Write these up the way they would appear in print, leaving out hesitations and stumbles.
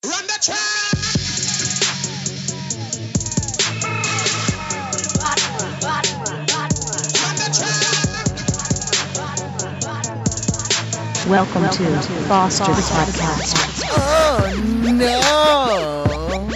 Run the track! Run the track! Welcome to Foster the Podcast. Oh no!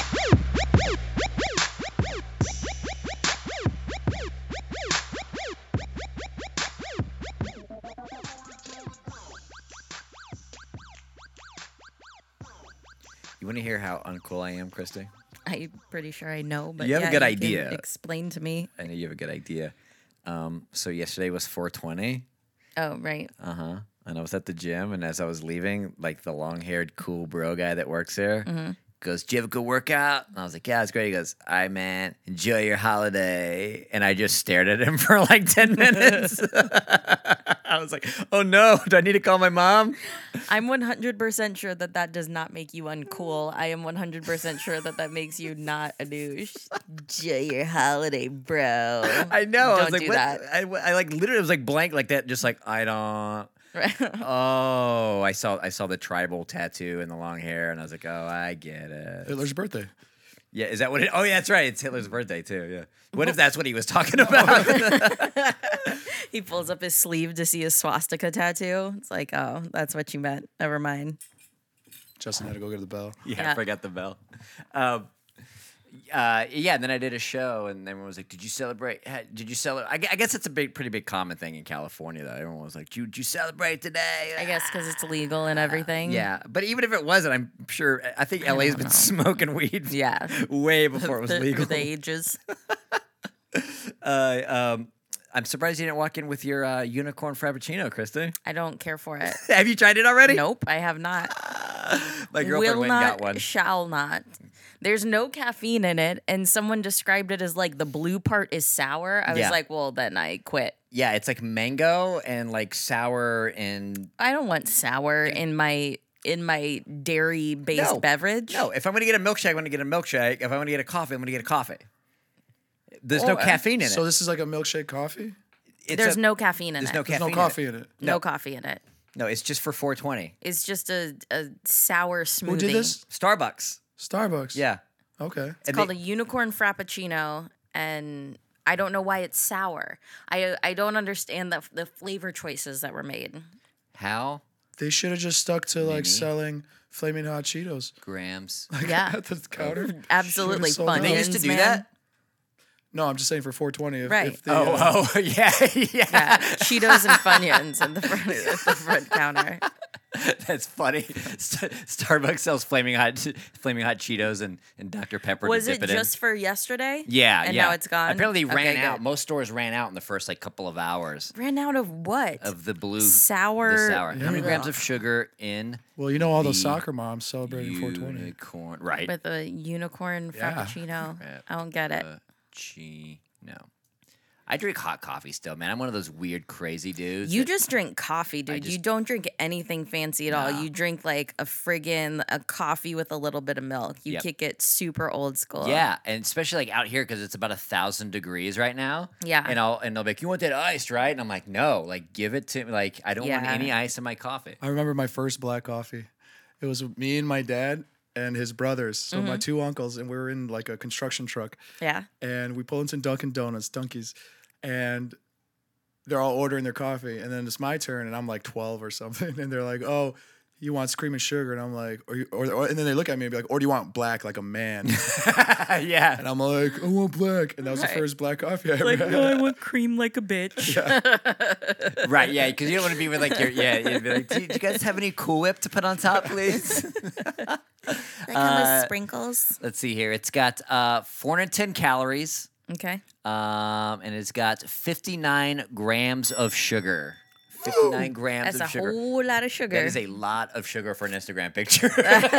You want to hear how uncool I am, Christy? I'm pretty sure I know, but You have a yeah, good you idea. can explain to me. I know you have a good idea. So yesterday was 420. Oh, right. And I was at the gym, and as I was leaving, like the long-haired, cool bro guy that works there goes, "Do you have a good workout?" And I was like, "Yeah, it's great." He goes, "All right, man, enjoy your holiday." And I just stared at him for like 10 minutes. I was like, "Oh no, do I need to call my mom?" I'm 100% sure that that does not make you uncool. I am 100% sure that that makes you not a douche. Enjoy your holiday, bro. I know. I was Don't like, do what? that. I like literally was like blank like that, just like I don't. Oh, I saw the tribal tattoo and the long hair, and I was like, oh, I get it. Hitler's birthday. Yeah, is that what it? Oh, yeah, that's right. It's Hitler's birthday too. Yeah. What if that's what he was talking about? He pulls up his sleeve to see his swastika tattoo. It's like, oh, that's what you meant. Never mind. Justin had to go get the bell. Yeah, I Yeah. forgot the bell. Yeah, and then I did a show, and everyone was like, "Did you celebrate? Did you celebrate?" I guess it's a pretty big common thing in California, though. Everyone was like, "Did you celebrate today?" I guess because it's legal and everything. Yeah, but even if it wasn't, I'm sure. I think LA's been smoking weed. Yeah. way before it was For legal. the ages. I'm surprised you didn't walk in with your unicorn frappuccino, Krista. I don't care for it. Have you tried it already? Nope, I have not. My girlfriend Will went and not, got one. shall not. There's no caffeine in it, and someone described it as like the blue part is sour. I was Yeah. like, well, then I quit. Yeah, it's like mango and like sour and I don't want sour in my dairy-based No. beverage. no. If I'm gonna get a milkshake, I'm gonna get a milkshake. If I'm gonna get a coffee, I'm gonna get a coffee. There's no Or- caffeine in So it. this is like a milkshake coffee? There's no caffeine in There's it. no There's caffeine. no coffee in it. No coffee in it. No, it's just for 420. It's just a sour smoothie. Who did this? Starbucks. Starbucks. Yeah. Okay. It's called a unicorn frappuccino, and I don't know why it's sour. I don't understand the flavor choices that were made. How They should have just stuck to like Mini. selling flaming hot Cheetos grams? Yeah. at the counter. Absolutely Should've sold fun. out. They used to do man. that. No, I'm just saying for 420. Right. If they, Oh, yeah. Yeah, Cheetos and Funyuns at the front counter. That's funny. Starbucks sells flaming hot Cheetos and Dr Pepper. Was to it dip it in. just for yesterday? Yeah, and yeah. now it's gone. Apparently, they ran Okay, out. good. Most stores ran out in the first like couple of hours Ran out of what? of the blue Sour. The sour. How many Yeah. grams of sugar in Well, you know all The those soccer moms celebrating 420. unicorn? Right. With a unicorn Yeah. frappuccino. I don't get it. No. I drink hot coffee still, man. I'm one of those weird, crazy dudes. You that- just drink coffee, dude. You just- don't drink anything fancy at all. No. You drink like a coffee with a little bit of milk. You Yep. kick it super old school. Yeah, and especially like out here because it's about 1,000 degrees right now. Yeah. and they'll be like, "You want that iced, right?" And I'm like, "No, like give it to me. Like I don't want Yeah. any ice in my coffee." I remember my first black coffee. It was me and my dad and his brothers. So my two uncles, and we were in like a construction truck. Yeah. And we pull into Dunkin' Donuts, Dunkies, and they're all ordering their coffee. And then it's my turn, and I'm like 12 or something. And they're like, "Oh, you want cream and sugar?" And I'm like, or and then they look at me and be like, "Or do you want black like a man?" Yeah, And I'm like, "I want black." And that was Right. the first black coffee I ever Like, had. no, I want cream like a bitch. right. Yeah, because you don't want to be with like your You'd be like, do you guys have any Cool Whip to put on top, please? They come with sprinkles. Let's see here. It's got 410 calories, Okay. and it's got 59 grams of sugar. 59 grams That's of a sugar. whole lot of sugar. That is a lot of sugar for an Instagram picture.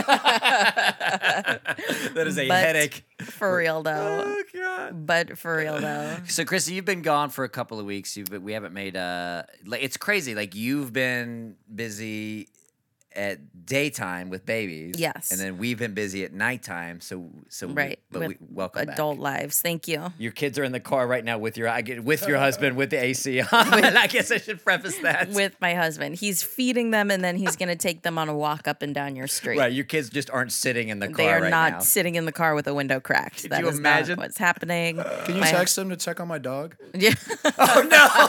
That is a But headache. For real though. Oh God. But for real though. So, Chrissy, you've been gone for a couple of weeks. We haven't made like it's crazy. Like you've been busy, at daytime with babies. Yes. And then we've been busy at nighttime. So Right. we with welcome back. adult lives. Thank you. Your kids are in the car right now with your husband with the AC on. I guess I should preface that. With my husband. He's feeding them and then he's going to take them on a walk up and down your street. Right, your kids just aren't sitting in the car They are right not now. sitting in the car with a window cracked. That you is imagine? not what's happening. Can you My- text them to check on my dog? Yeah. Oh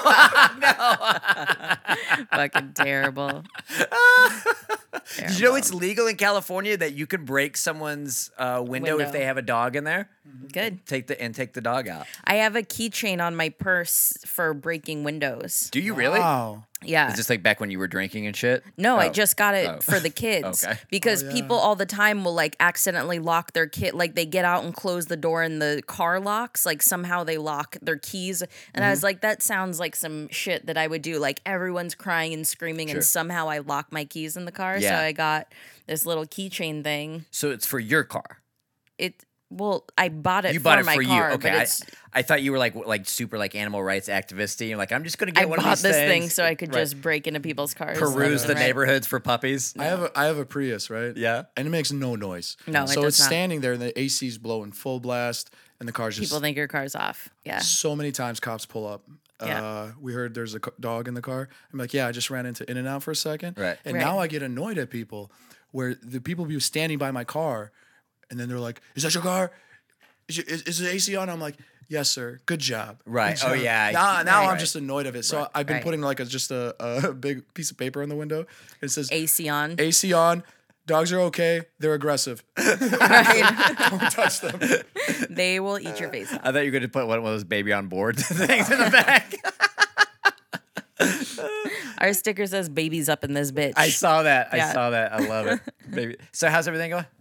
no! Fucking terrible. Did you know it's legal in California that you can break someone's window if they have a dog in there? Good. Take the dog out. I have a keychain on my purse for breaking windows. Do you really? Wow. Yeah. Is this like back when you were drinking and shit? No, I Oh. just got it Oh. for the kids. Okay. Because Oh, yeah. people all the time will like accidentally lock their kid, like they get out and close the door and the car locks, like somehow they lock their keys. And I was like, that sounds like some shit that I would do. Like everyone's crying and screaming Sure. and somehow I lock my keys in the car. Yeah. So I got this little keychain thing. So it's for your car. Well, I bought it You for bought it my for car, you. Okay. but it's I thought you were like super like animal rights activist. You're like, I'm just gonna get I one bought of these this thing things. so I could Right. just break into people's cars. peruse left the and right. neighborhoods for puppies. I have a Prius, right? Yeah. And it makes no noise. No, it so does it's not. standing there and the AC's blowing full blast and the car's just People think your car's off. Yeah. so many times cops pull up. Yeah. We heard there's a dog in the car. I'm like, yeah, I just ran into In-N-Out for a second. Right. And Right. now I get annoyed at people where the people be standing by my car and then they're like, is that your car? Is the AC on? I'm like, yes, sir. Good job. Right. Good Oh, job." yeah. Now I'm Right. just annoyed of it. So I've been Right. putting like just a big piece of paper on the window. It says AC on. AC on. Dogs are okay. They're aggressive. Right? Don't touch them. They will eat your face off. I thought you were gonna put one of those baby on board things in the back. Our sticker says "babies up in this bitch." I saw that. Yeah. I saw that. I love it. Baby. So how's everything going?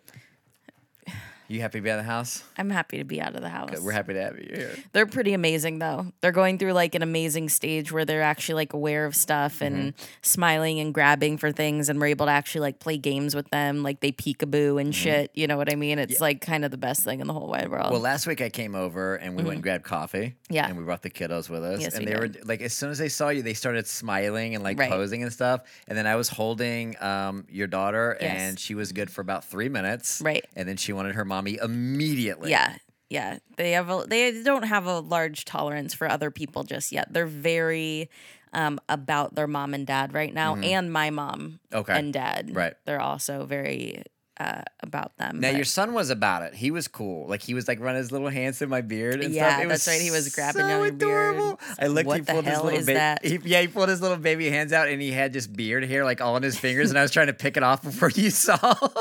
You happy to be out of the house? I'm happy to be out of the house. We're happy to have you here. They're pretty amazing though. They're going through like an amazing stage where they're actually like aware of stuff and smiling and grabbing for things, and we're able to actually like play games with them. Like they peekaboo and shit. You know what I mean? It's like kind of the best thing in the whole wide world. Well, last week I came over and we went and grabbed coffee. Yeah. And we brought the kiddos with us. Yes, and we they did. were like, as soon as they saw you, they started smiling and like Right. posing and stuff. And then I was holding your daughter Yes. and she was good for about 3 minutes. Right. And then she wanted her mommy immediately. Yeah. Yeah. They don't have a large tolerance for other people just yet. They're very about their mom and dad right now, and my mom Okay. and dad. Right. They're also very about them. Now but- your son was about it. He was cool. Like he was like running his little hands through my beard and Yeah, stuff. It that's was right. He was grabbing so on your beard. adorable. I looked. What he the pulled his hell little is baby. that? He pulled his little baby hands out and he had just beard hair like all on his fingers, and I was trying to pick it off before you saw.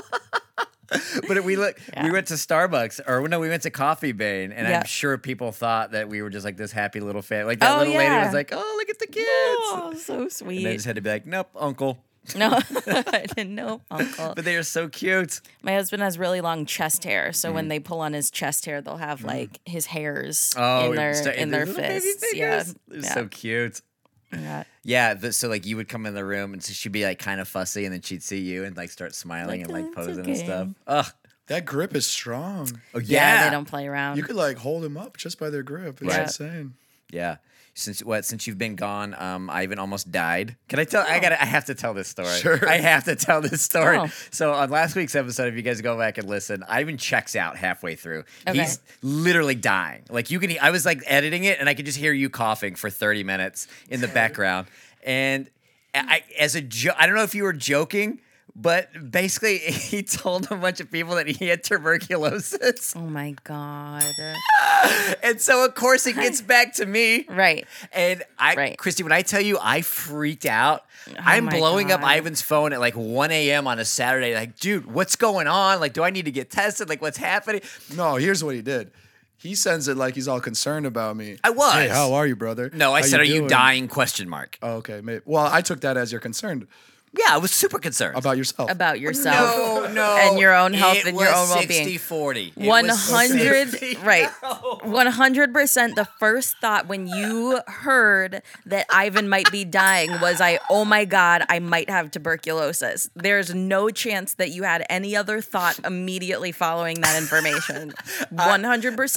But we went to Starbucks, or no, we went to Coffee Bean, and Yeah. I'm sure people thought that we were just like this happy little family. Like that Oh, little lady yeah. was like, "Oh, look at the kids," Oh, so and I sweet. just had to be like, "Nope, uncle." No, I didn't know, Uncle. But they are so cute. My husband has really long chest hair, so when they pull on his chest hair, they'll have like his hairs in their little baby fists. Yeah, fingers. They're yeah. so cute. Yeah. Yeah, so like you would come in the room and so she'd be like kind of fussy, and then she'd see you and like start smiling Like, and like "Oh, it's posing and okay." stuff. Ugh. That grip is strong. Oh Yeah, they don't play around. You could like hold him up just by their grip. It's Right. insane. Yeah. Since you've been gone, Ivan almost died. Can I tell? I have to tell this story. Sure. I have to tell this story. Oh. So on last week's episode, if you guys go back and listen, Ivan checks out halfway through. Okay. He's literally dying. Like I was like editing it, and I could just hear you coughing for 30 minutes in the background. And I don't know if you were joking, but basically he told a bunch of people that he had tuberculosis. Oh my god. And so of course it gets back to me. Right. And Right. Christy, when I tell you I freaked out, I'm my blowing up God. Ivan's phone at like 1 a.m. on a Saturday. Like, dude, what's going on? Like, do I need to get tested? Like, what's happening? No, here's what he did. He sends it like he's all concerned about me. I was. Hey, how are you, brother? No, I How said, are you doing?" dying? Question mark. Oh, okay, maybe. Well, I took that as you're concerned Yeah, I was super concerned. about yourself. About yourself. no. And your own health It and your was own well-being. 60-40. It was 100 60. right 100%. The first thought when you heard that Ivan might be dying was oh my god, I might have tuberculosis. There's no chance that you had any other thought immediately following that information. 100%.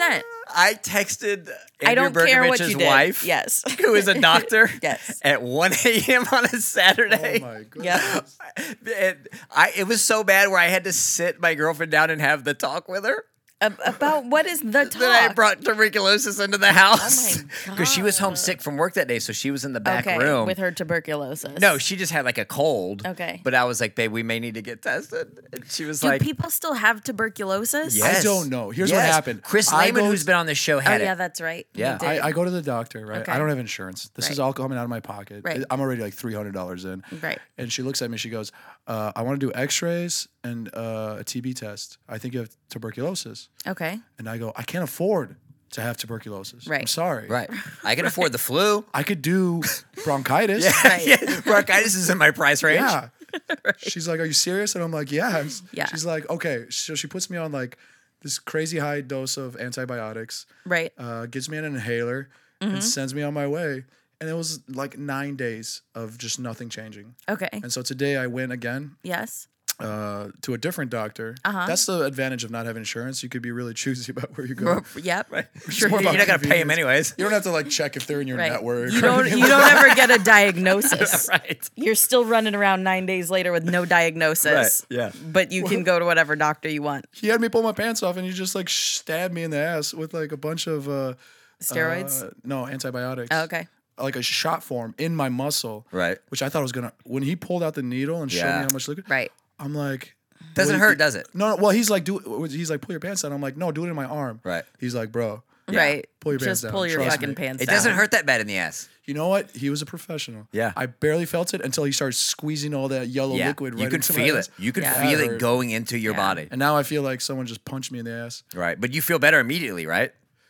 I texted I Andrew don't care what you Berkovich's did. wife, Yes. who is a doctor, Yes. at 1 a.m. on a Saturday. Oh my god. Yeah. And it was so bad where I had to sit my girlfriend down and have the talk with her. About what is the talk? That I brought tuberculosis into the house. Oh my Because she was homesick from work that day, so she was in the back okay, room. with her tuberculosis. No, she just had like a cold. Okay. But I was like, babe, we may need to get tested. And she was Do like, people still have tuberculosis? yes. I don't know. Here's what Yes. happened. Chris I Lehman, go- who's been on the show, Oh had yeah, it. that's right. He Yeah. did. I go to the doctor, right? Okay. I don't have insurance. This is Right. all coming out of my pocket. Right. I'm already like $300 in. Right. And she looks at me. She goes, "I want to do X-rays and a TB test. I think you have tuberculosis." Okay. And I go, "I can't afford to have tuberculosis. I'm Right. sorry. Right. I can afford the flu. I could do bronchitis." Right. Yeah, bronchitis is in my price range. Yeah. She's like, "Are you serious?" And I'm like, "Yeah." Yeah. She's like, "Okay." So she puts me on like this crazy high dose of antibiotics, Right. gives me an inhaler, Mm-hmm. and sends me on my way. And it was like 9 days of just nothing changing. Okay. And so today I went again Yes. to a different doctor. Uh-huh. That's the advantage of not having insurance. You could be really choosy about where you go. Yep. Sure, more you're about not gonna pay him convenience. anyways. You don't have to like check if they're in your Right. network. You don't ever get a diagnosis. Right. You're still running around 9 days later with no diagnosis. Right, yeah. But you can go to whatever doctor you want. He had me pull my pants off and he just like stabbed me in the ass with like a bunch of Steroids? no, antibiotics. Oh, okay. Like a shot form in my muscle. Right. Which I thought was gonna when he pulled out the needle and showed me Yeah. how much liquid. Right. I'm like, Doesn't "Well, hurt, does it? No, well, he's like, he's like, pull your pants down. I'm like, no, do it in my arm. Right. He's like, bro, Right. Pull your pants Just down. pull your Trust fucking me. pants It down. doesn't hurt that bad in the ass. you know what? He was a professional. Yeah. I barely felt it until he started squeezing all that yellow Yeah. liquid right You could into feel my it. ass. You could Yeah. feel That it hurt. going into your Yeah. body. And now I feel like someone just punched me in the ass. Right. But you feel better immediately, right?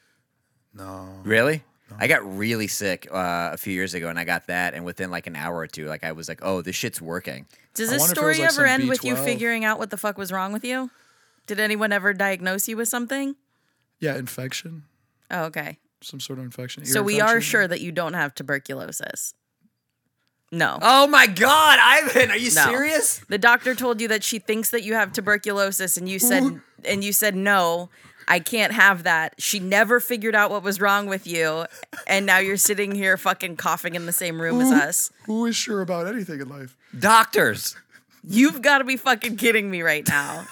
No. Really? I got really sick a few years ago, and I got that, and within like an hour or two, like I was like, "Oh, this shit's working." Does I this wonder if it story was like ever some end with you B12. figuring out what the fuck was wrong with you? Did anyone ever diagnose you with something? Yeah, infection. Oh, okay. Some sort of infection. Ear So we are infection. sure that you don't have tuberculosis. No. Oh my God, Ivan, are you No. serious? The doctor told you that she thinks that you have tuberculosis and you said no, I can't have that. She never figured out what was wrong with you and now you're sitting here fucking coughing in the same room as us. Who is sure about anything in life? Doctors. You've got to be fucking kidding me right now.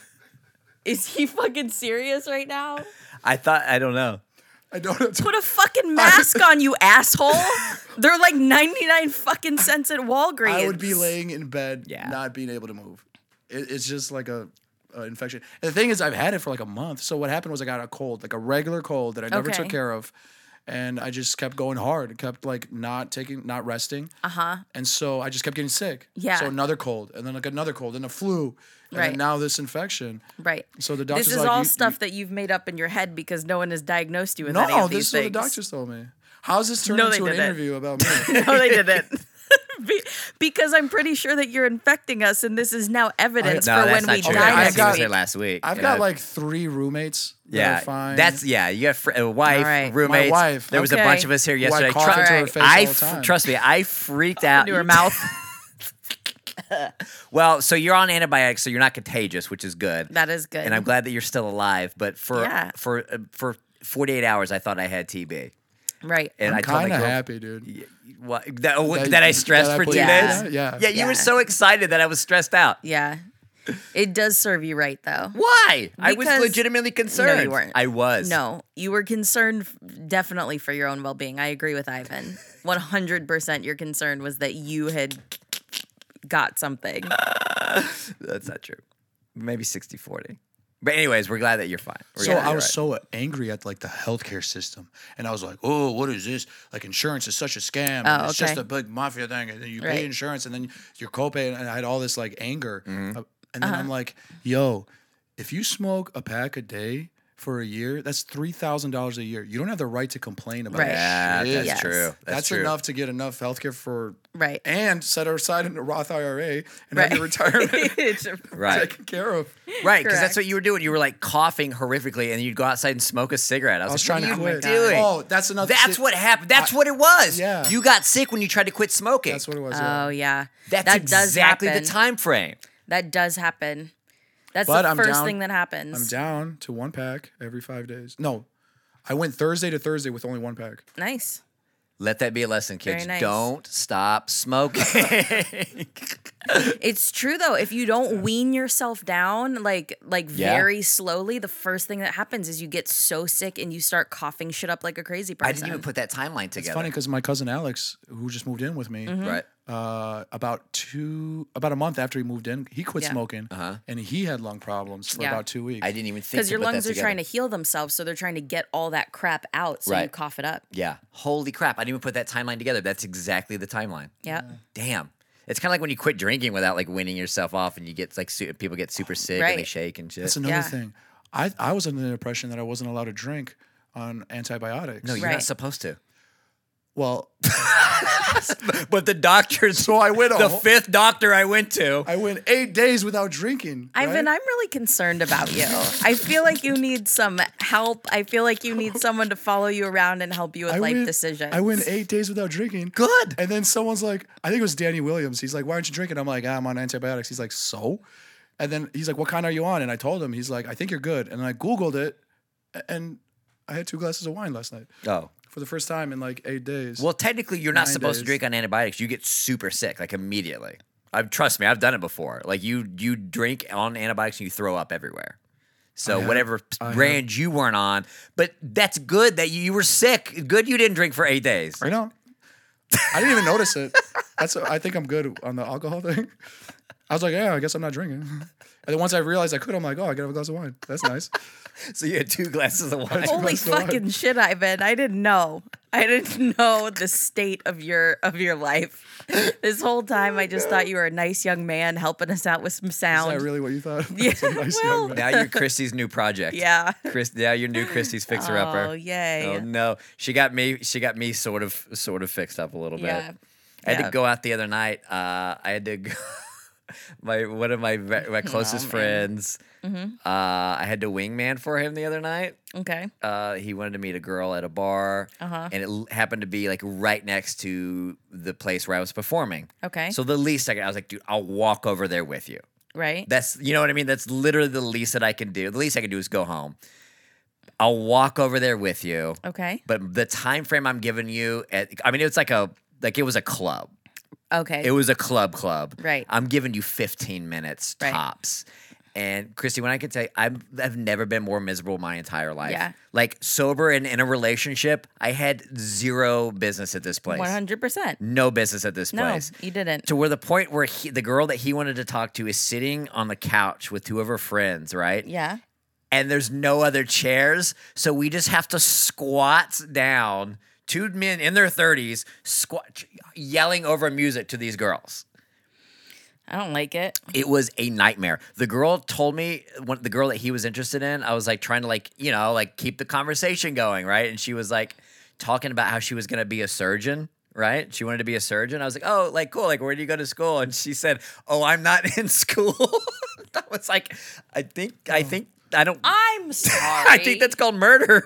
Is he fucking serious right now? I don't know. I don't have to. Put a fucking mask on, you asshole. They're like 99 fucking cents at Walgreens. I would be laying in bed, Yeah. not being able to move. It's just like a infection. And the thing is, I've had it for like a month. So what happened was I got a cold, like a regular cold that I never Okay. took care of, and I just kept going hard, kept like not resting. And so I just kept getting sick. Yeah. So another cold, and then like another cold, and a flu, and Right. then now this infection. Right. So the doctor's This is like, all you- stuff that you've made up in your head because no one has diagnosed you with any No, of these this is what the things. doctors told me. How's this turned No, they into an didn't. interview about me? No, they didn't. Because I'm pretty sure that you're infecting us, and this is now evidence No, for that's when not we true. Okay, die I I next got- was there week. last week. I've and got I- like 3 roommates. That yeah, are fine. you got a wife, All right. roommates. My wife. There was a Okay. bunch of us here Who I yesterday. cough into her Alright. face all the time. Trust me, I freaked out. Into her mouth. Well, so you're on antibiotics, so you're not contagious, which is good. That is good. And I'm glad that you're still alive. But for Yeah. for 48 hours, I thought I had TB. Right. And I'm I told my kind of girl- happy, dude. What, That- that I stressed that I for put 2 you days? down? Yeah. Yeah, you Yeah. were so excited that I was stressed out. Yeah. It does serve you right, though. Why? I was Because- legitimately concerned. No, you weren't. I was. No, you were concerned definitely for your own well being. I agree with Ivan. 100% your concern was that you had got something. That's not true. Maybe 60-40. But anyways, we're glad that you're fine. We're So glad I you're was right. so angry at like the healthcare system, and I was like, "Oh, what is this? Like insurance is such a scam. and Oh, it's just okay. a big mafia thing. And then you Right. pay insurance, and then your copay." And I had all this like anger, Mm-hmm. and then I'm like, "Yo, if you smoke a pack a day for a year, that's $3,000 a year. You don't have the right to complain about Right. Yeah, shit. that's Yes. true. That's true. enough to get enough healthcare for Right. and set aside in a Roth IRA and Right. have your retirement Right. taken care of." Right, because that's Correct. what you were doing. You were like coughing horrifically, and you'd go outside and smoke a cigarette. I was, I was like, trying what to are you quit. doing? Oh, that's another. That's shit. what happened. That's what it was. yeah. You got sick when you tried to quit smoking. That's what it was. yeah. Oh, yeah. That's that does exactly happen. the time frame. That does happen. That's But the I'm first down- thing that happens. I'm down to 1 pack every 5 days. No, I went Thursday to Thursday with only 1 pack. Nice. Let that be a lesson, kids. Very nice. Don't stop smoking. It's true though. If you don't wean yourself down like Yeah. very slowly, the first thing that happens is you get so sick and you start coughing shit up like a crazy person. I didn't even put that timeline It's together. funny because my cousin Alex, who just moved in with me, Mm-hmm. Right. about a month after he moved in, he quit Yeah. smoking, and he had lung problems for Yeah. about 2 weeks. I didn't even think because to your put lungs that are trying to together. heal themselves, so they're trying to get all that crap out, so you Right. cough it up. Yeah. Holy crap. I didn't even put that timeline together. That's exactly the timeline. Yeah. Damn. It's kind of like when you quit drinking without like weaning yourself off and you get like people get super sick and they Right. shake and shit. That's another Yeah. thing. I was under the impression that I wasn't allowed to drink on antibiotics. No, you're Right. not supposed to. Well, But the doctors. so I went. The fifth doctor I went to. I went 8 days without drinking. Ivan, right? I'm really concerned about you. I feel like you need some help. I feel like you need someone to follow you around and help you with life decisions. I went 8 days without drinking. Good. And then someone's like, I think it was Danny Williams. He's like, why aren't you drinking? I'm like, I'm on antibiotics. He's like, so? And then he's like, what kind are you on? And I told him, he's like, I think you're good. And I Googled it, and I had 2 glasses of wine last night Oh. for the first time in like 8 days. Well, technically, you're not 9 supposed to days. drink on antibiotics. You get super sick like immediately. Trust me, I've done it before. Like you drink on antibiotics and you throw up everywhere. So whatever brand you weren't on, but that's good that you were sick. Good you didn't drink for 8 days. I know. I didn't even notice it. I think I'm good on the alcohol thing. I was like, yeah, I guess I'm not drinking. And then once I realized I could, I'm like, oh, I gotta have a glass of wine. That's nice. So you had 2 glasses of wine. Holy glass of wine. fucking shit, Ivan! I didn't know. I didn't know the state of your life. This whole time, I just thought you were a nice young man helping us out with some Is sound. that really what you thought? Yeah, That's a nice well- young man. Now you're Christy's new project. Yeah. Now you're new Christy's fixer upper. Oh yay! Oh no, she got me sort of fixed up a little bit. Yeah. I had Yeah. to go out the other night. I had to go. One of my closest man. friends. I had to wingman for him the other night. Okay. He wanted to meet a girl at a bar, and it happened to be like right next to the place where I was performing. Okay. So the least I was like, dude, I'll walk over there with you. Right. That's, you know what I mean? That's literally the least that I can do. The least I can do is go home. I'll walk over there with you. Okay. But the time frame I'm giving you, it's it was a club. Okay. It was a club. Right. I'm giving you 15 minutes Right. tops. And Christy, when I can tell you, I've never been more miserable my entire life. Yeah. Like sober and in a relationship, I had zero business at this place. 100%. No business at this No, place. you didn't. To where the point where the girl that he wanted to talk to is sitting on the couch with 2 of her friends, right? Yeah. And there's no other chairs, so we just have to squat down. 2 men in their 30s yelling over music to these girls. I don't like it. It was a nightmare. The girl told me, the girl that he was interested in, I was like trying to keep the conversation going, right? And she was like talking about how she was going to be a surgeon, right? She wanted to be a surgeon. I was like, oh, like cool. Like, where do you go to school? And she said, oh, I'm not in school. I was like, I don't. I'm sorry. I think that's called murder.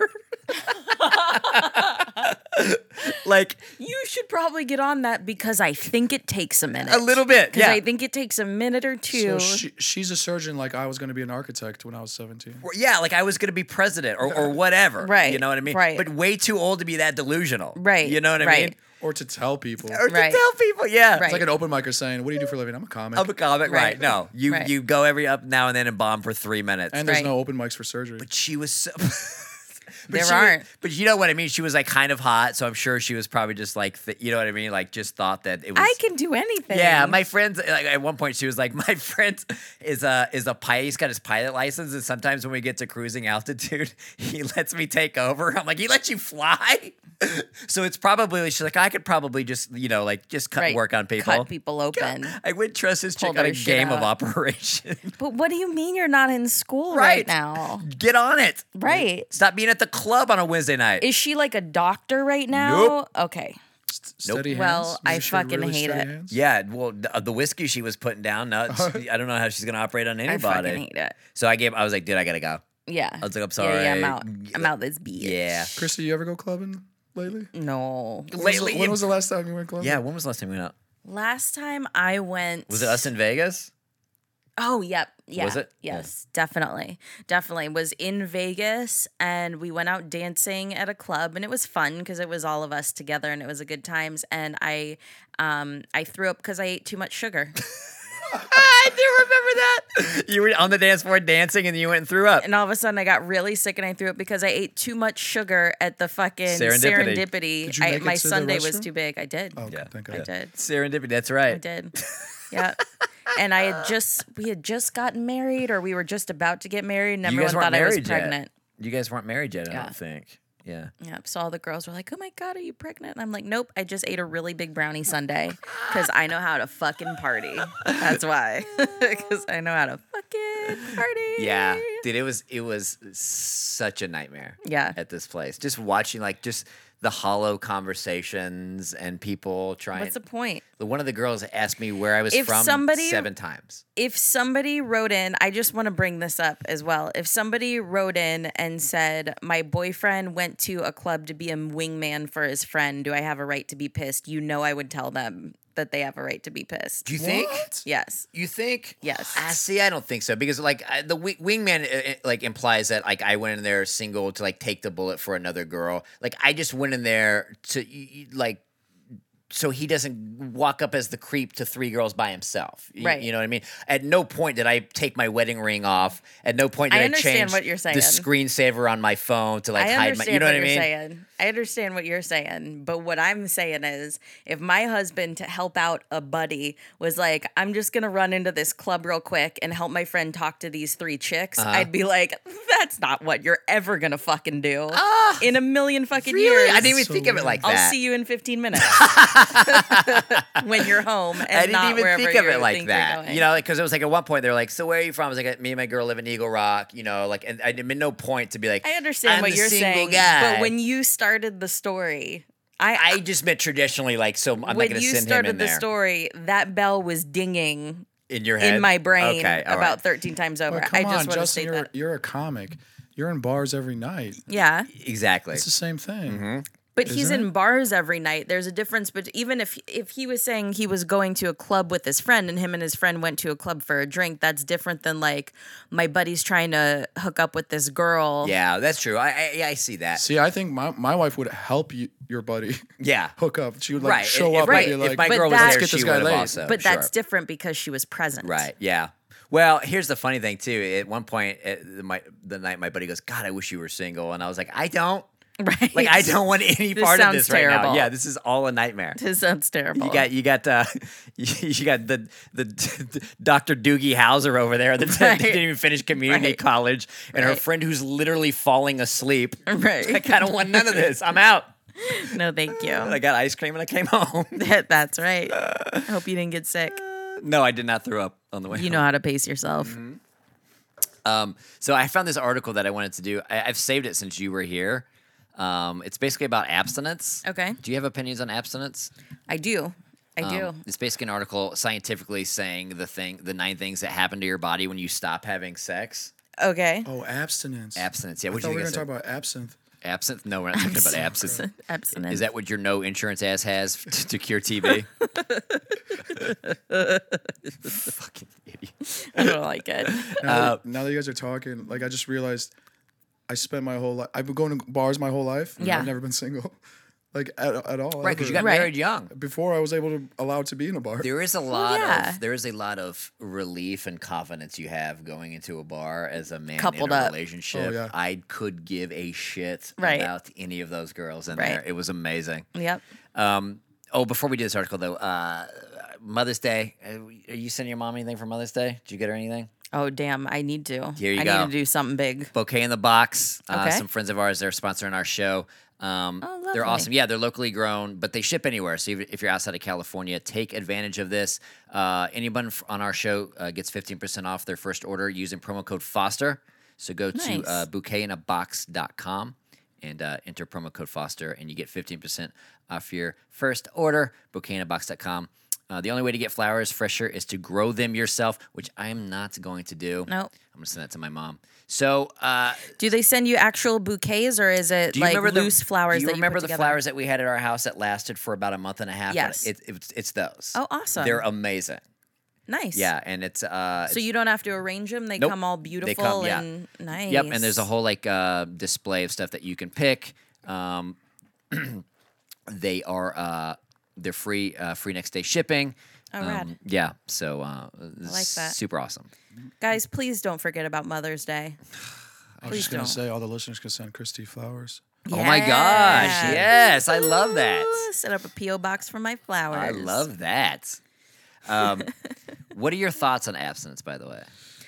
Like You should probably get on that because I think it takes a minute. a little bit, Because yeah. I think it takes a minute or two. So she's a surgeon like I was going to be an architect when I was 17. Yeah, like I was going to be president or whatever. Right, You know what I mean? right. But way too old to be that delusional. Right, You know what I right. mean? Or to tell people. Or to Right. tell people, yeah. Right. It's like an open micer saying, what do you do for a living? I'm a comic. I'm a comic, right? Right. No, you Right. you go every up now and then and bomb for 3 minutes. and there's Right. no open mics for surgery. But she was so. There she aren't. but you know what I mean? She was like kind of hot, so I'm sure she was probably just like, you know what I mean? Like just thought that it was. I can do anything. Yeah, my friend's like at one point she was like, my friend is a pilot. He's got his pilot license, and sometimes when we get to cruising altitude, he lets me take over. I'm like, he lets you fly. So it's probably she's like, I could probably just just cut Right. work on people. Cut people open. I would trust this Pull chick on a their shit game of out. operation. But what do you mean you're not in school Right. right now? Get on it. Right. Stop being at the club on a Wednesday night. Is she like a doctor right now? Nope. Okay. Steady hands. Well, I Maybe she fucking really hate steady it. hands? Yeah, well, the whiskey she was putting down, I don't know how she's gonna operate on I anybody. fucking hate it. So I was like, dude, I gotta go. Yeah. I was like, I'm Yeah, sorry. yeah, I'm out. I'm out this bitch. Yeah. Christy, you ever go clubbing lately? No. Lately, When was the last time you went clubbing? yeah. When was the last time we went out? Last time I went. Was it us in Vegas? Oh, yep. Yeah. Was it? Yes, definitely. Definitely. Was in Vegas and we went out dancing at a club and it was fun because it was all of us together and it was a good times. And I threw up because I ate too much sugar. I do remember that. You were on the dance floor dancing and you went and threw up. And all of a sudden I got really sick and I threw up because I ate too much sugar at the fucking Serendipity. Did you make it My to the Sunday was restaurant? too big. I did. Oh, Yeah. thank I God. did. Serendipity, that's right. I did. Yeah. And we had just gotten married or we were just about to get married and You everyone guys weren't thought I was married pregnant. yet. You guys weren't married yet, I Yeah. don't think. Yeah. Yep. So all the girls were like, "Oh my God, are you pregnant?" And I'm like, "Nope, I just ate a really big brownie sundae because I know how to fucking party. That's why, because I know how to fucking party." Yeah, dude, it was such a nightmare. Yeah. At this place, just watching like just the hollow conversations and people trying. What's the point? One of the girls asked me where I was If from somebody- 7 times. If somebody wrote in, I just want to bring this up as well. If somebody wrote in and said, "My boyfriend went to a club to be a wingman for his friend, do I have a right to be pissed?" You know, I would tell them that they have a right to be pissed. Do you think? Yes. You think? Yes. See, I don't think so because like the wingman like implies that like I went in there single to like take the bullet for another girl. Like I just went in there to like so he doesn't walk up as the creep to 3 girls by himself. Right. You know what I mean? At no point did I take my wedding ring off. At no point did I I, understand change what you're saying. the screensaver on my phone to like I hide my. understand You know what what I you're mean? saying. I understand what you're saying, but what I'm saying is, if my husband to help out a buddy was like, "I'm just gonna run into this club real quick and help my friend talk to these 3 chicks," I'd be like, "That's not what you're ever gonna fucking do in a million fucking Really? years." I didn't even So think of it like I'll that. see you in 15 minutes when you're home and I didn't not even wherever think of you it like think you're that. going. You know, because it was like at one point they were like, "So where are you from?" I was like, "Me and my girl live in Eagle Rock." You know, like, and I made no point to be like, I understand I'm what the you're single saying, guy. but when you started the story, I just meant traditionally, like, so I'm not when going to you send him started in the there. story, that bell was dinging In your head? in my brain Okay, all about right. 13 times over. Well, I come just on, want to Justin, state that. you're a comic. You're in bars every night. Yeah, Exactly. It's the same thing. but he's Isn't in bars every night. There's a difference, but even if he was saying he was going to a club with his friend and him and his friend went to a club for a drink, that's different than like my buddy's trying to hook up with this girl. Yeah, that's true. I see that. See, I think my wife would help you, your buddy Yeah. hook up. She would like Right. show If- up right. and be like, if my But girl was that's- there, Let's get she this guy would have laid. also. But that's sure. different because she was present. Right. Yeah. Well, here's the funny thing too. At one point, the night my buddy goes, "God, I wish you were single," and I was like, "I don't. Right. Like, I don't want any This part of sounds this right now. terrible. Yeah, this is all a nightmare." This sounds terrible. You got you got the Dr. Doogie Howser over there that Right. didn't even finish community Right. college, and her Right. friend who's literally falling asleep. Right. Like, I don't want none of this. I'm out. No, thank you. I got ice cream and I came home. That's right. I hope you didn't get sick. No, I did not throw up on the way. You know how to pace yourself. So I found this article that I wanted to do. I've saved it since you were here. It's basically about abstinence. Okay. Do you have opinions on abstinence? I do. I do. It's basically an article scientifically saying the 9 things that happen to your body when you stop having sex. Okay. oh, abstinence. Abstinence. Yeah. I What do thought you we were think? going to talk about absinthe. Absinthe? No, we're not talking about absinthe. Abstinence. Is that what your no insurance ass has to cure TB? Fucking idiot. I don't like it. Now that you guys are talking, like I just realized I spent my whole life. I've been going to bars my whole life. Yeah. I've never been single, like at all. Right, because you got Right. married young. before I was allowed to be in a bar. There is a lot yeah. of relief and confidence you have going into a bar as a man Coupled in a up. relationship. Oh, yeah. I could give a shit Right. about any of those girls in Right. there. It was amazing. Yep. Before we do this article though, Mother's Day. Are you sending your mom anything for Mother's Day? Did you get her anything? Oh, damn. I need to. Here you I go. need to do something big. Bouquet in the Box. Okay. Some friends of ours, they're sponsoring our show. They're lovely. awesome. Yeah, they're locally grown, but they ship anywhere. So if you're outside of California, take advantage of this. Anyone on our show gets 15% off their first order using promo code Foster. So go to Nice. bouquetinabox.com and enter promo code Foster, and you get 15% off your first order. Bouquetinabox.com. The only way to get flowers fresher is to grow them yourself, which I am not going to do. Nope. I'm going to send that to my mom. So, Do they send you actual bouquets or is it do you like remember loose flowers Do you that remember you put the together? flowers that we had at our house that lasted for about a month and a half? Yes. It's those. Oh, awesome. They're amazing. Nice. Yeah, and it's So you don't have to arrange them. They Nope. come all They beautiful come, yeah. and nice. Yep, and there's a whole like display of stuff that you can pick. They are they're free next day shipping. Oh, rad. Yeah, so I like that. Super awesome. Guys, please don't forget about Mother's Day. I was Please just gonna don't. say all the listeners can send Christy flowers. Oh my gosh, Yeah. yes, I love that. Ooh, set up a PO box for my flowers. I love that. What are your thoughts on abstinence, by the way?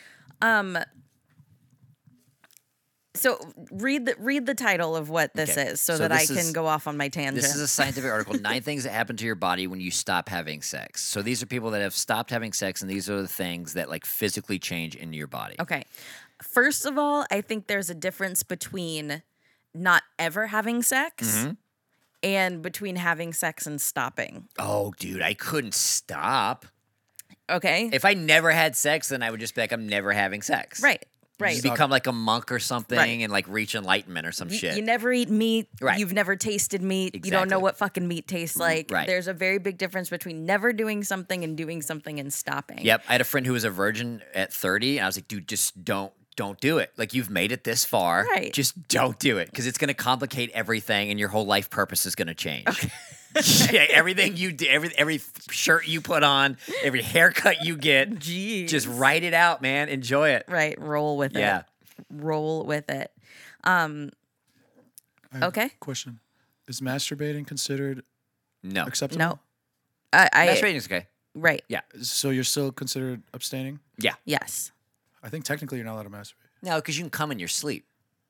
So read the title of what this Okay, is, so so that I this can is- go off on my tangent. This is a scientific article, 9 things that happen to your body when you stop having sex. So these are people that have stopped having sex, and these are the things that like physically change in your body. Okay. First of all, I think there's a difference between not ever having sex Mm-hmm. and between having sex and stopping. Oh, dude, I couldn't stop. Okay? If I never had sex, then I would just be like, I'm never having sex. Right. You Right. become like a monk or something Right. and like reach enlightenment or some shit. You never eat meat. Right. You've never tasted meat. You don't know Exactly. what fucking meat tastes like. right. There's a very big difference between never doing something and doing something and stopping. Yep. I had a friend who was a virgin at 30, and I was like, dude, just don't do it. Like, you've made it this far. Right. Just don't do it, because it's going to complicate everything, and your whole life purpose is going to change. Yeah, everything you do, every shirt you put on, every haircut you get, Jeez. just write it out, man. Enjoy it. Right. Roll with Yeah. it. Roll with it. I have Okay. a question: is masturbating considered No. acceptable? No. I Masturbating is okay. right. Yeah. So you're still considered abstaining? Yeah. Yes. I think technically you're not allowed to masturbate. No, because you can come in your sleep.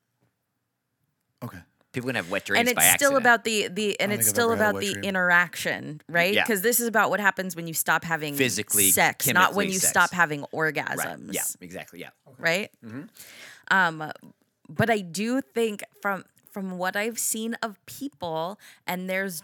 Okay. People can have wet dreams And it's by still accident. about the and think it's I've still ever had a about wet the dream. interaction, right? Yeah. Because this is about what happens when you stop having Physically, sex, not when chemically you sex. stop having Right. orgasms. Yeah, exactly. Yeah. Right? But I do think from what I've seen of people, and there's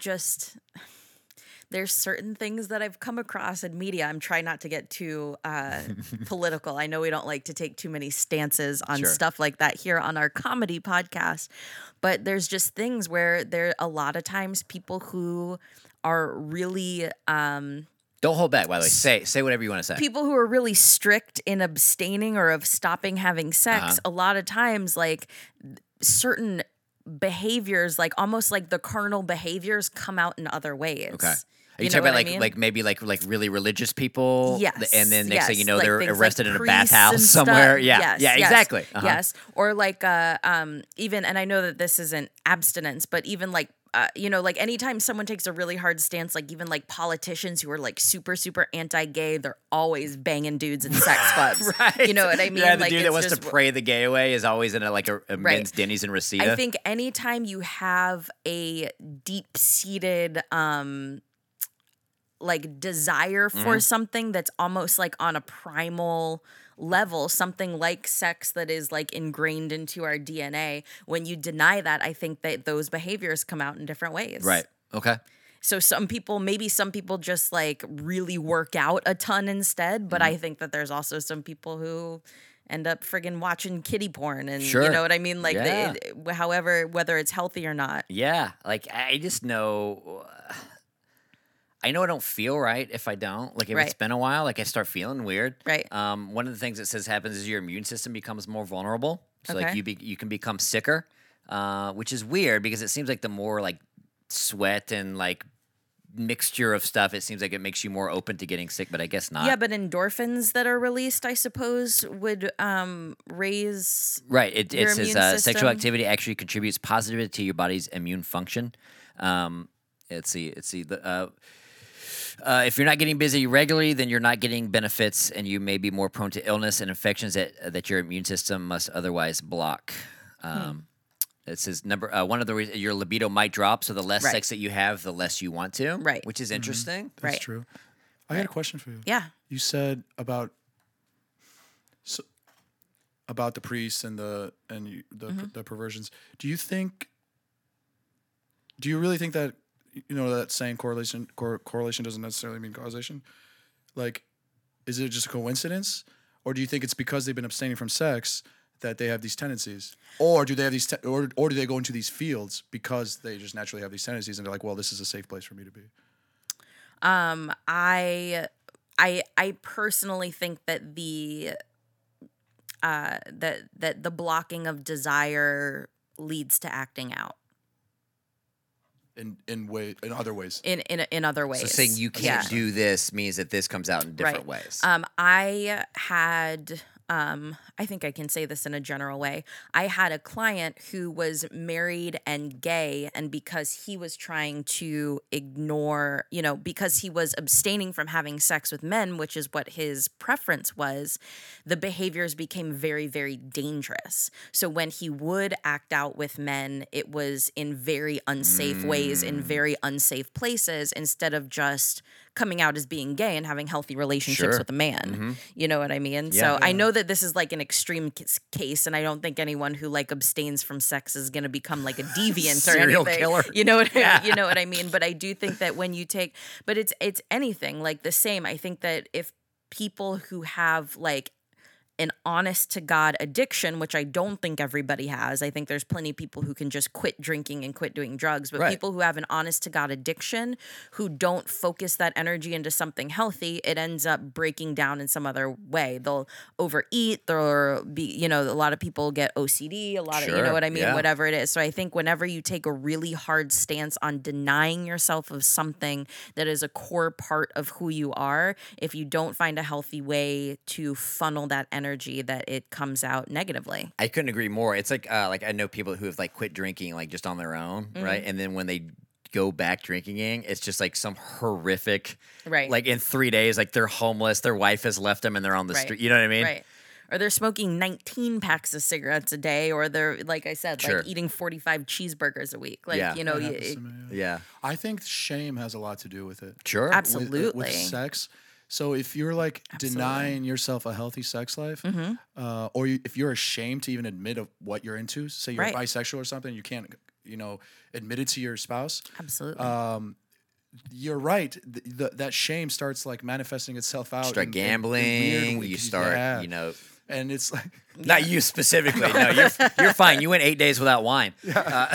certain things that I've come across in media. I'm trying not to get too political. I know we don't like to take too many stances on Sure. stuff like that here on our comedy podcast, but there's just things where there a lot of times people who are really Don't hold back, by the way. Say whatever you want to say. people who are really strict in abstaining or of stopping having sex, Uh-huh. a lot of times like certain behaviors, like almost like the carnal behaviors, come out in other ways. Okay. Are you, You know talking what about I like mean? like maybe like really religious people? Yes. And then next thing you yes. know, Like they're things like arrested in a priests bathhouse and somewhere. stuff. Yeah. Yes, Yeah. yes, Exactly. Uh-huh. Yes. Or like even, and I know that this isn't abstinence, but even like like anytime someone takes a really hard stance, like even like politicians who are like super, super anti-gay, they're always banging dudes in sex clubs. Right. You know what I mean? Yeah, the like dude that it's wants to just- pray the gay away is always in a men's Denny's in Reseda. I think anytime you have a deep-seated like desire Mm-hmm. for something that's almost like on a primal level, something like sex that is like ingrained into our DNA, when you deny that, I think that those behaviors come out in different ways. Right. Okay. So maybe some people just like really work out a ton instead, but Mm-hmm. I think that there's also some people who end up friggin' watching kiddie porn, and Sure. you know what I mean? Like, Yeah. however, whether it's healthy or not. Yeah. Like I just know. I know I don't feel right if I don't. Like if it's Right. been a while, like I start feeling weird. Right. One of the things it says happens is your immune system becomes more vulnerable. So like Okay. you can become sicker, which is weird because it seems like the more like sweat and like mixture of stuff, it seems like it makes you more open to getting sick. But I guess not. Yeah, but endorphins that are released, I suppose, would raise. Right. It your says immune sexual system. activity actually contributes positively to your body's immune function. Let's see. If you're not getting busy regularly, then you're not getting benefits, and you may be more prone to illness and infections that your immune system must otherwise block. It says one of the reasons your libido might drop, so the less Right. sex that you have, the less you want to. Right. Which is interesting. That's Right. true. I got a question for you. Yeah. You said about the priests and the perversions. Do you really think that that saying correlation doesn't necessarily mean causation? Like, is it just a coincidence, or do you think it's because they've been abstaining from sex that they have these tendencies, or do they have these or do they go into these fields because they just naturally have these tendencies and they're like, well, this is a safe place for me to be? I personally think that the blocking of desire leads to acting out in other ways. in other ways. So saying you can't do this means that this comes out in different ways. I had, I think I can say this in a general way. I had a client who was married and gay, and because he was trying to ignore, because he was abstaining from having sex with men, which is what his preference was, the behaviors became very, very dangerous. So when he would act out with men, it was in very unsafe ways, in very unsafe places, instead of just coming out as being gay and having healthy relationships with a man. You know what I mean? Yeah. So I know that this is like an extreme case, and I don't think anyone who like abstains from sex is going to become like a deviant or Serial anything. killer. You know what I mean? But I do think that when you take, but it's anything like the same. I think that if people who have like an honest to God addiction, which I don't think everybody has. I think there's plenty of people who can just quit drinking and quit doing drugs, but people who have an honest to God addiction, who don't focus that energy into something healthy, it ends up breaking down in some other way. They'll overeat, there'll be, a lot of people get OCD, a lot of, you know what I mean? Yeah. Whatever it is. So I think whenever you take a really hard stance on denying yourself of something that is a core part of who you are, if you don't find a healthy way to funnel that energy, that it comes out negatively. I couldn't agree more. It's like I know people who have like quit drinking like just on their own, right? And then when they go back drinking, it's just like some horrific, right? Like in 3 days, like they're homeless, their wife has left them, and they're on the street. You know what I mean? Right. Or they're smoking 19 packs of cigarettes a day, or they're, like I said, like eating 45 cheeseburgers a week. Like, Yeah. That happens to me, Yeah. I think shame has a lot to do with it. Sure. Absolutely. With sex. So if you're like denying yourself a healthy sex life, if you're ashamed to even admit of what you're into, say you're bisexual or something, you can't, admit it to your spouse. Absolutely. You're right. That shame starts like manifesting itself out. You start in gambling. weird You ways. start, and it's like not you specifically. No, you're fine. You went 8 days without wine. You're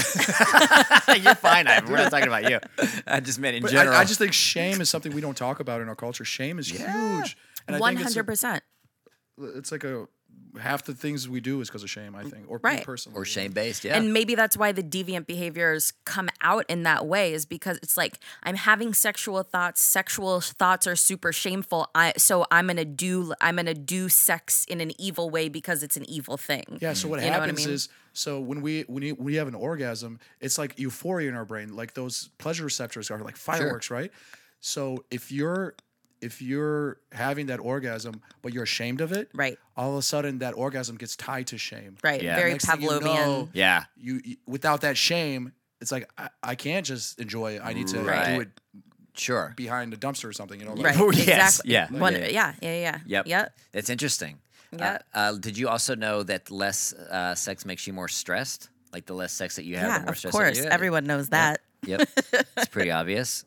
fine, Ivan. We're not talking about you. I just meant in general. I just think shame is something we don't talk about in our culture. Shame is huge. And I think 100%. it's like half the things we do is because of shame, I think, or me personally. or shame-based, yeah. And maybe that's why the deviant behaviors come out in that way, is because it's like, I'm having sexual thoughts. Sexual thoughts are super shameful. So I'm gonna do sex in an evil way because it's an evil thing. Yeah. So what You know happens I mean? is, so when we have an orgasm, it's like euphoria in our brain. Like those pleasure receptors are like fireworks, right? So if you're having that orgasm, but you're ashamed of it, Right. all of a sudden that orgasm gets tied to shame. Right. Yeah. Very Next thing you Pavlovian. know, Yeah. you without that shame, it's like I can't just enjoy it. I need to Right. do it Sure. behind a dumpster or something. Like, Right. Oh, yes. Exactly. Yeah. Yeah. Yep. That's interesting. Yep. Did you also know that less sex makes you more stressed? Like the less sex that you have, Yeah, the more of stress course. that you have? Everyone knows that. Yep. It's pretty obvious.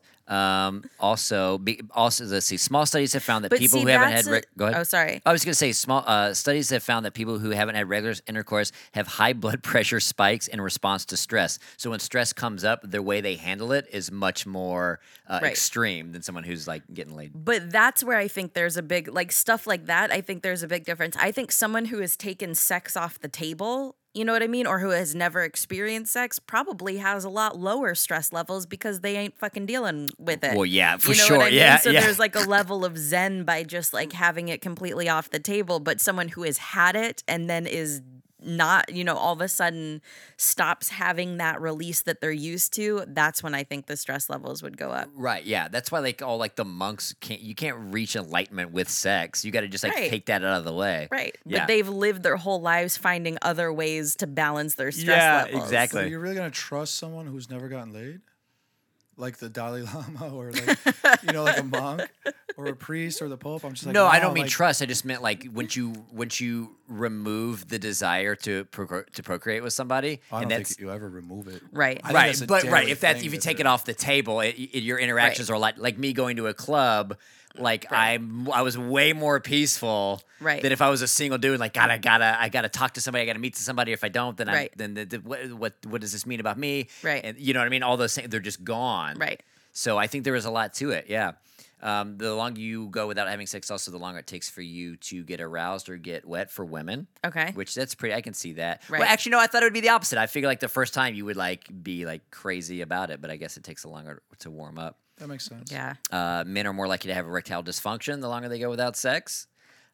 Also, let's see. Small studies have found that But people see, who haven't that's had go ahead. Oh, sorry. I was going to say small studies have found that people who haven't had regular intercourse have high blood pressure spikes in response to stress. So when stress comes up, the way they handle it is much more extreme than someone who's like getting laid. But that's where I think there's a big, like stuff like that, I think there's a big difference. I think someone who has taken sex off the table, you know what I mean? Or who has never experienced sex probably has a lot lower stress levels because they ain't fucking dealing with it. Well, yeah, for You know sure. what I mean? Yeah, So yeah. there's like a level of zen by just like having it completely off the table. But someone who has had it and then is not, all of a sudden stops having that release that they're used to, that's when I think the stress levels would go up. Right, yeah. That's why like all like the monks you can't reach enlightenment with sex. You got to just like take that out of the way. Right. Yeah. But they've lived their whole lives finding other ways to balance their stress levels. exactly. So you're really gonna trust someone who's never gotten laid, like the Dalai Lama, or like like a monk or a priest or the Pope? I'm just like, No, I wow, don't mean like, trust. I just meant like once you remove the desire to procreate with somebody, I and don't that's think you ever remove it. Right. I think right. that's a But daily if that's thing if you that take they're- it off the table, your interactions are a lot like me going to a club. Like I was way more peaceful Right. than if I was a single dude. Like I gotta talk to somebody. I gotta meet somebody. If I don't, then Right. what does this mean about me? Right. And you know what I mean. All those things, they're just gone. Right. So I think there is a lot to it. Yeah. The longer you go without having sex, also the longer it takes for you to get aroused or get wet for women. Okay. Which that's pretty. I can see that. Right. Well, actually, no. I thought it would be the opposite. I figured like the first time you would like be like crazy about it, but I guess it takes a longer to warm up. That makes sense. Yeah. Men are more likely to have erectile dysfunction the longer they go without sex.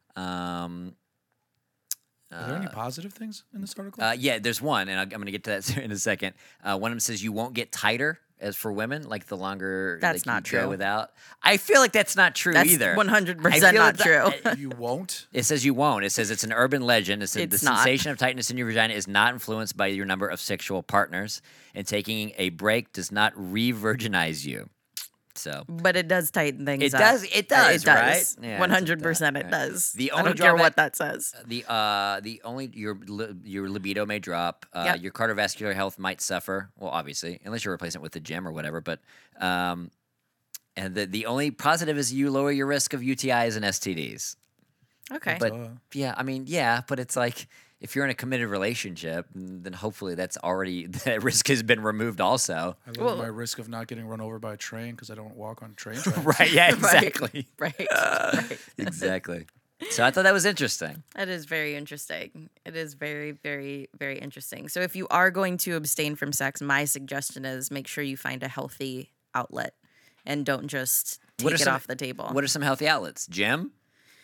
Are there any positive things in this article? Yeah, there's one, and I'm going to get to that in a second. One of them says you won't get tighter as for women, like the longer That's like, not you go true. without. I feel like that's not true That's either. 100% I feel not like true. You won't? It says you won't. It says it's an urban legend. It says the It's not. sensation of tightness in your vagina is not influenced by your number of sexual partners, and taking a break does not re-virginize you. So But it does tighten things it up. does. It does. It Right? does. Yeah, 100% it right. does. The I only don't care drawback- what that says. The only your libido may drop. Yep. Your cardiovascular health might suffer. Well, obviously, unless you're replacing it with the gym or whatever. But and the only positive is you lower your risk of UTIs and STDs. Okay. But yeah, I mean, yeah, but it's like if you're in a committed relationship, then hopefully that's already that risk has been removed also. I lower my risk of not getting run over by a train because I don't walk on train tracks. Right? Yeah, exactly. right. Right. Exactly. So I thought that was interesting. That is very interesting. It is very, very, very interesting. So if you are going to abstain from sex, my suggestion is make sure you find a healthy outlet and don't just What are take it some- off the table. What are some healthy outlets? Gym?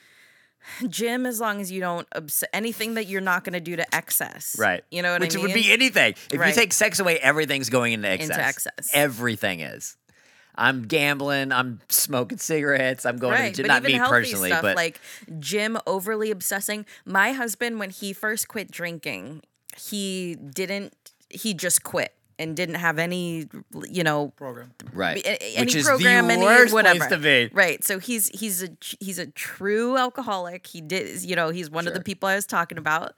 Gym, as long as you don't anything that you're not going to do to excess. Right. You know what Which I mean? would be anything. If you Right. take sex away, everything's going into excess. Into excess. Everything is. I'm gambling. I'm smoking cigarettes. I'm going Right, to but not even me healthy personally, stuff, but like Jim overly obsessing. My husband, when he first quit drinking, he just quit and didn't have any, Program. right, any which is program, the any worst whatever. place to be. Right. So he's a true alcoholic. He did, he's one of the Sure. people I was talking about.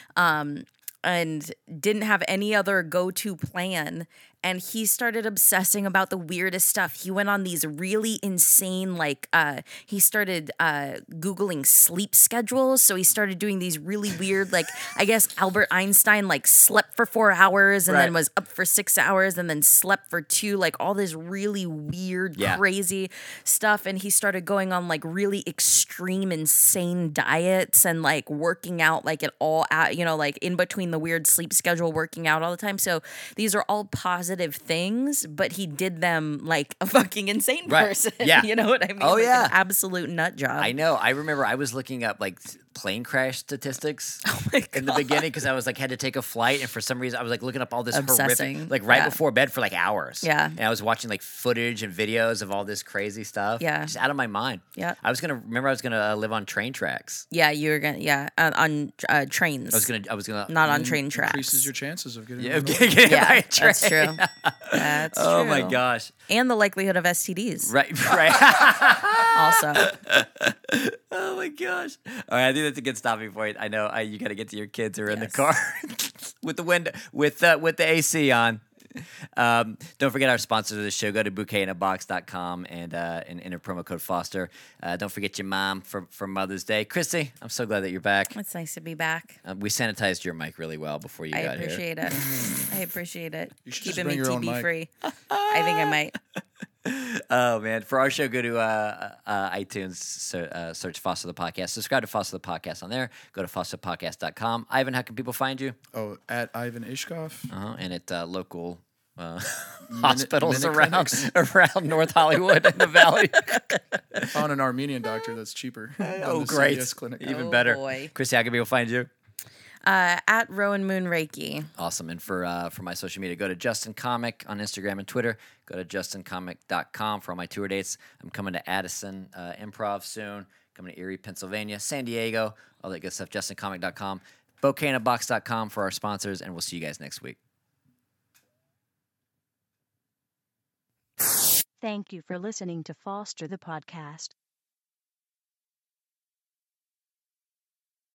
And didn't have any other go-to plan. And he started obsessing about the weirdest stuff. He went on these really insane, he started Googling sleep schedules. So he started doing these really weird, I guess Albert Einstein, slept for 4 hours and then Right. was up for 6 hours and then slept for 2, all this really weird, Yeah. crazy stuff. And he started going on really extreme, insane diets and working out it all out, in between the weird sleep schedule, working out all the time. So these are all positive things, but he did them like a fucking insane Right. person. Yeah. You know what I mean? Oh, yeah. An absolute nut job. I know. I remember I was looking up plane crash statistics my in the beginning because I was had to take a flight, and for some reason I was looking up all this Obsessing. horrific, right Yeah. before bed for hours. Yeah. and I was watching footage and videos of all this crazy stuff. Yeah. just out of my mind. Yeah. I was gonna live on train tracks. Yeah, you were gonna. on trains. I was gonna not on train tracks. Increases your chances of getting Yeah, run over. get yeah, by a train. that's true. That's Oh true. my gosh! And the likelihood of STDs Right, right. also. Oh my gosh! All right, I think that's a good stopping point. I know you got to get to your kids who are in the Yes. car with the window with the AC on. Don't forget our sponsors of the show. Go to bouquetinabox.com and enter promo code Foster. Don't forget your mom for Mother's Day. Christy, I'm so glad that you're back. It's nice to be back. We sanitized your mic really well before you I got here. appreciate it. I appreciate it. You should just Keeping me bring your own TB mic. free. I think I might. Oh man! For our show, go to iTunes, search Foster the Podcast. Subscribe to Foster the Podcast on there. Go to fosterpodcast.com. Ivan, how can people find you? Oh, at Ivan Ishkov. And at local hospitals minute around clinics. around North Hollywood and the Valley. I found an Armenian doctor that's cheaper. than Oh, the great! CVS clinic. Even Oh, better. boy. Christy, how can people find you? At Rowan Moon Reiki. Awesome. And for my social media, go to Justin Comic on Instagram and Twitter. Go to justincomic.com for all my tour dates. I'm coming to Addison Improv soon. Coming to Erie, Pennsylvania, San Diego, all that good stuff. justincomic.com. bouquetinabox.com for our sponsors, and we'll see you guys next week. Thank you for listening to Foster the Podcast.